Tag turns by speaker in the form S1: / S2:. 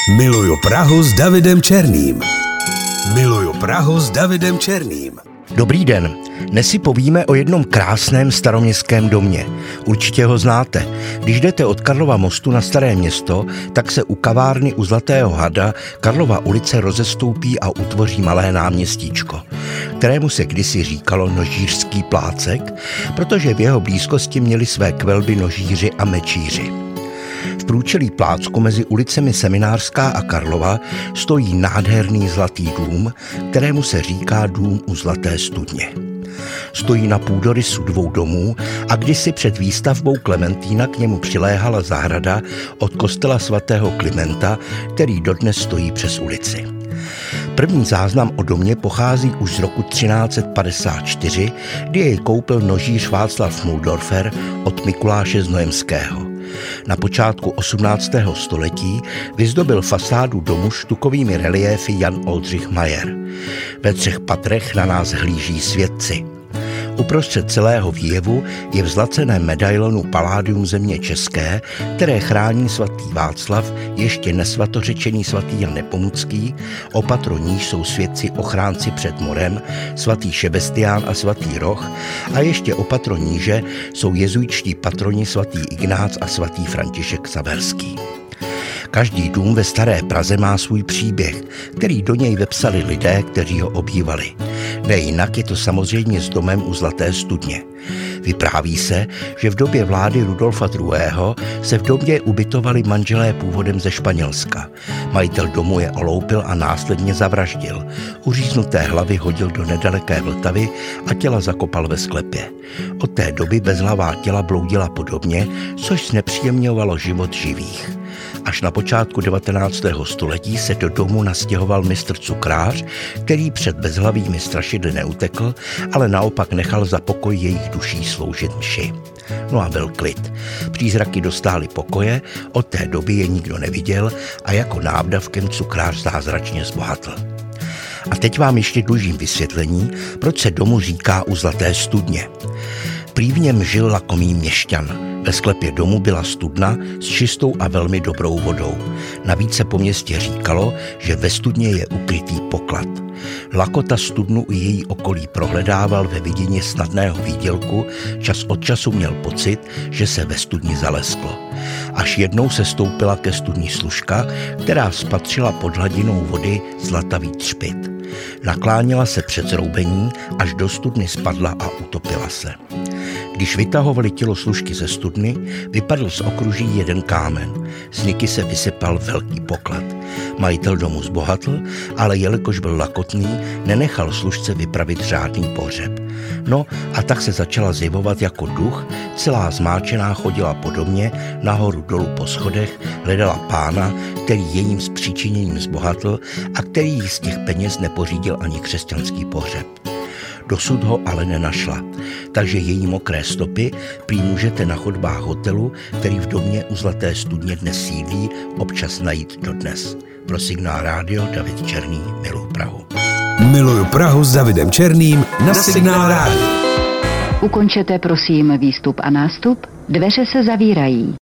S1: Miluju Prahu s Davidem Černým. Miluju Prahu s Davidem Černým.
S2: Dobrý den, dnes si povíme o jednom krásném staroměstském domě. Určitě ho znáte. Když jdete od Karlova mostu na Staré Město, tak se u kavárny u Zlatého hada Karlova ulice rozestoupí a utvoří malé náměstíčko, kterému se kdysi říkalo Nožířský plácek, protože v jeho blízkosti měli své kvelby nožíři a mečíři. V průčelí plácku mezi ulicemi Seminářská a Karlova stojí nádherný zlatý dům, kterému se říká Dům u Zlaté studně. Stojí na půdorysu dvou domů a kdysi před výstavbou Klementína k němu přiléhala zahrada od kostela svatého Klimenta, který dodnes stojí přes ulici. První záznam o domě pochází už z roku 1354, kdy jej koupil nožíř Václav Muldorfer od Mikuláše Znojemského. Na počátku 18. století vyzdobil fasádu domu štukovými reliéfy Jan Oldřich Majer. Ve 3 patrech na nás hlíží svědci. Uprostřed celého výjevu je v zlaceném medailonu Paládium země české, které chrání svatý Václav, ještě nesvatořečený svatý Jan Nepomucký, o patroníž jsou svědci ochránci před morem, svatý Šebestián a svatý Roch, a ještě o patroníže jsou jezuitští patroni svatý Ignác a svatý František Xaverský. Každý dům ve Staré Praze má svůj příběh, který do něj vepsali lidé, kteří ho obývali. Nejinak je to samozřejmě s domem u Zlaté studně. Vypráví se, že v době vlády Rudolfa II. Se v domě ubytovali manželé původem ze Španělska. Majitel domu je oloupil a následně zavraždil. Uříznuté hlavy hodil do nedaleké Vltavy a těla zakopal ve sklepě. Od té doby bezhlavá těla bloudila po domě, což znepříjemňovalo život živých. Až na počátku 19. století se do domu nastěhoval mistr cukrář, který před bezhlavými strašidly neutekl, ale naopak nechal za pokoj jejich duší sloužit mši. No a byl klid. Přízraky dostály pokoje, od té doby je nikdo neviděl a jako návdavkem cukrář zázračně zbohatl. A teď vám ještě dlužím vysvětlení, proč se domu říká u Zlaté studně. Prý v něm žil lakomý měšťan. Ve sklepě domu byla studna s čistou a velmi dobrou vodou. Navíc se po městě říkalo, že ve studně je ukrytý poklad. Lakota studnu i její okolí prohledával ve vidině snadného výdělku, čas od času měl pocit, že se ve studni zalesklo. Až jednou se stoupila ke studni služka, která spatřila pod hladinou vody zlatavý třpyt. Naklánila se před zroubení, až do studny spadla a utopila se. Když vytahovali tělo služky ze studny, vypadl z okruží jeden kámen. Z niky se vysypal velký poklad. Majitel domu zbohatl, ale jelikož byl lakotný, nenechal služce vypravit řádný pohřeb. No a tak se začala zjevovat jako duch, celá zmáčená chodila po domě, nahoru dolů po schodech, hledala pána, který jejím zpříčiněním zbohatl a který jí z těch peněz nepořídil ani křesťanský pohřeb. Dosud ho ale nenašla, takže její mokré stopy prý můžete na chodbách hotelu, který v domě u Zlaté studně dnes sídlí, občas najít dodnes. Pro Signál Rádio David Černý, miluju Prahu.
S1: Miluju Prahu s Davidem Černým na Signál Rádio.
S3: Ukončete prosím výstup a nástup, dveře se zavírají.